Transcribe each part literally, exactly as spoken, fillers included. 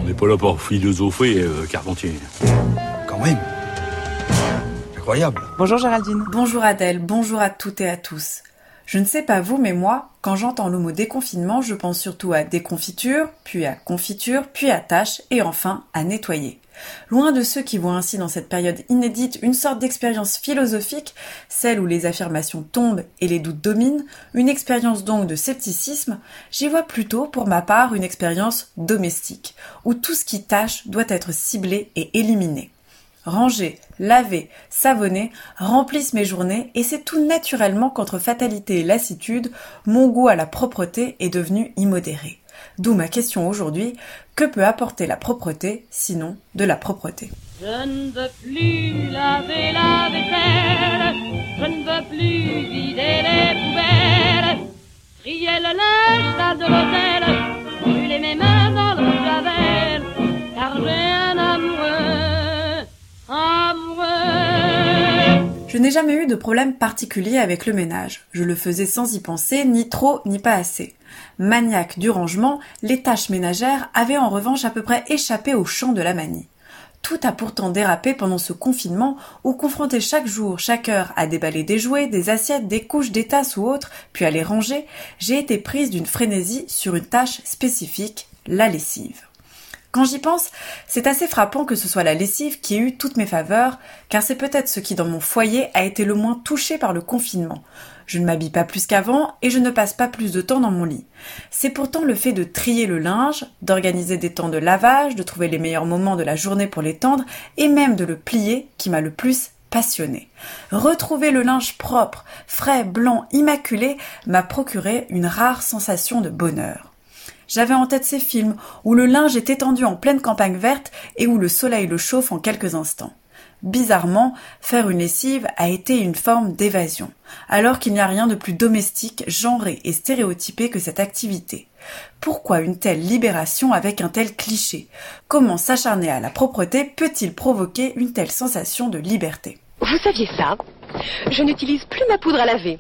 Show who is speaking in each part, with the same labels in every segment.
Speaker 1: n'est pas là pour philosopher, euh, Carpentier.
Speaker 2: Quand même. Incroyable.
Speaker 3: Bonjour Géraldine.
Speaker 4: Bonjour Adèle, bonjour à toutes et à tous. Je ne sais pas vous, mais moi, quand j'entends le mot déconfinement, je pense surtout à déconfiture, puis à confiture, puis à tâche, et enfin à nettoyer. Loin de ceux qui voient ainsi dans cette période inédite une sorte d'expérience philosophique, celle où les affirmations tombent et les doutes dominent, une expérience donc de scepticisme, j'y vois plutôt pour ma part une expérience domestique, où tout ce qui tâche doit être ciblé et éliminé. Ranger, laver, savonner remplissent mes journées et c'est tout naturellement qu'entre fatalité et lassitude, mon goût à la propreté est devenu immodéré. D'où ma question aujourd'hui, que peut apporter la propreté, sinon de la propreté ?
Speaker 5: Je ne veux plus laver la vaisselle, je ne veux plus vider les poubelles, trier le linge, tas de l'hôtel, brûler mes mains dans l'eau de javel, car j'ai un amoureux, amoureux.
Speaker 4: Je n'ai jamais eu de problème particulier avec le ménage. Je le faisais sans y penser, ni trop, ni pas assez. Maniaque du rangement, les tâches ménagères avaient en revanche à peu près échappé au champ de la manie. Tout a pourtant dérapé pendant ce confinement où, confronté chaque jour, chaque heure à déballer des jouets, des assiettes, des couches, des tasses ou autres, puis à les ranger, j'ai été prise d'une frénésie sur une tâche spécifique, la lessive. Quand j'y pense, c'est assez frappant que ce soit la lessive qui ait eu toutes mes faveurs, car c'est peut-être ce qui dans mon foyer a été le moins touché par le confinement. Je ne m'habille pas plus qu'avant et je ne passe pas plus de temps dans mon lit. C'est pourtant le fait de trier le linge, d'organiser des temps de lavage, de trouver les meilleurs moments de la journée pour l'étendre et même de le plier qui m'a le plus passionnée. Retrouver le linge propre, frais, blanc, immaculé m'a procuré une rare sensation de bonheur. J'avais en tête ces films où le linge est étendu en pleine campagne verte et où le soleil le chauffe en quelques instants. Bizarrement, faire une lessive a été une forme d'évasion, alors qu'il n'y a rien de plus domestique, genré et stéréotypé que cette activité. Pourquoi une telle libération avec un tel cliché ? Comment s'acharner à la propreté peut-il provoquer une telle sensation de liberté ?
Speaker 6: Vous saviez ça ? Je n'utilise plus ma poudre à laver.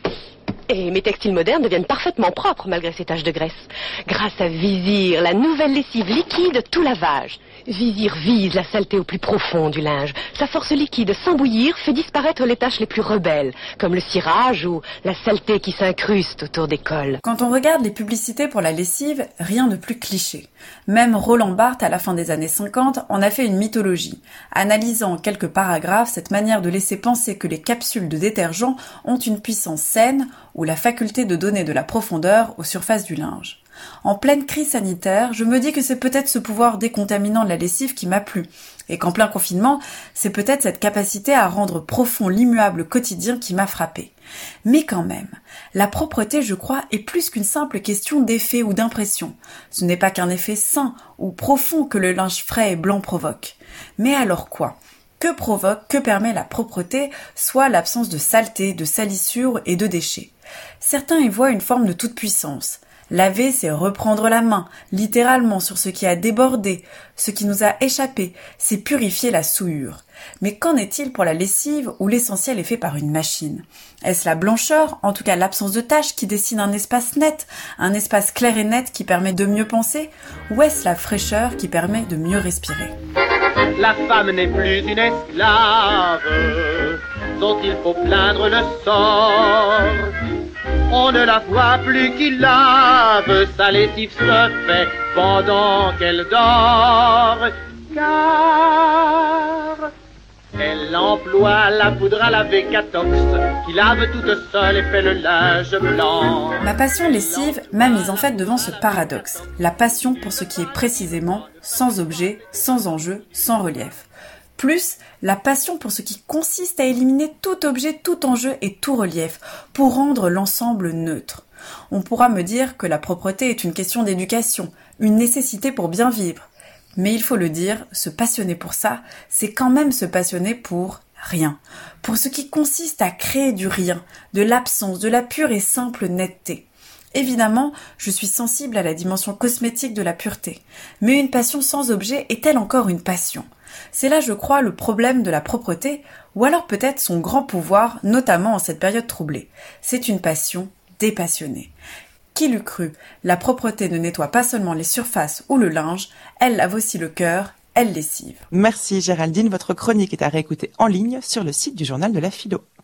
Speaker 6: Et mes textiles modernes deviennent parfaitement propres malgré ces taches de graisse. Grâce à Vizir, la nouvelle lessive liquide tout lavage. Vizir vise la saleté au plus profond du linge. Sa force liquide, sans bouillir, fait disparaître les taches les plus rebelles, comme le cirage ou la saleté qui s'incruste autour des cols.
Speaker 4: Quand on regarde les publicités pour la lessive, rien de plus cliché. Même Roland Barthes, à la fin des années cinquante, en a fait une mythologie, analysant en quelques paragraphes cette manière de laisser penser que les capsules de détergent ont une puissance saine ou la faculté de donner de la profondeur aux surfaces du linge. En pleine crise sanitaire, je me dis que c'est peut-être ce pouvoir décontaminant de la lessive qui m'a plu, et qu'en plein confinement, c'est peut-être cette capacité à rendre profond l'immuable quotidien qui m'a frappée. Mais quand même, la propreté, je crois, est plus qu'une simple question d'effet ou d'impression. Ce n'est pas qu'un effet sain ou profond que le linge frais et blanc provoque. Mais alors quoi ? Que provoque, que permet la propreté, soit l'absence de saleté, de salissure et de déchets ? Certains y voient une forme de toute-puissance. Laver, c'est reprendre la main, littéralement, sur ce qui a débordé, ce qui nous a échappé, c'est purifier la souillure. Mais qu'en est-il pour la lessive où l'essentiel est fait par une machine ? Est-ce la blancheur, en tout cas l'absence de taches, qui dessine un espace net, un espace clair et net qui permet de mieux penser ? Ou est-ce la fraîcheur qui permet de mieux respirer ?
Speaker 7: La femme n'est plus une esclave dont il faut plaindre le sort. On ne la voit plus qui lave, sa lessive se fait pendant qu'elle dort. Car elle emploie la poudre à laver Catox, qui lave toute seule et fait le linge blanc.
Speaker 4: Ma passion lessive m'a mise en fait devant ce paradoxe. La passion pour ce qui est précisément sans objet, sans enjeu, sans relief. Plus la passion pour ce qui consiste à éliminer tout objet, tout enjeu et tout relief, pour rendre l'ensemble neutre. On pourra me dire que la propreté est une question d'éducation, une nécessité pour bien vivre. Mais il faut le dire, se passionner pour ça, c'est quand même se passionner pour rien. Pour ce qui consiste à créer du rien, de l'absence, de la pure et simple netteté. Évidemment, je suis sensible à la dimension cosmétique de la pureté. Mais une passion sans objet est-elle encore une passion ? C'est là, je crois, le problème de la propreté, ou alors peut-être son grand pouvoir, notamment en cette période troublée. C'est une passion dépassionnée. Qui l'eût cru? La propreté ne nettoie pas seulement les surfaces ou le linge, elle lave aussi le cœur, elle lessive.
Speaker 2: Merci Géraldine, votre chronique est à réécouter en ligne sur le site du journal de la philo.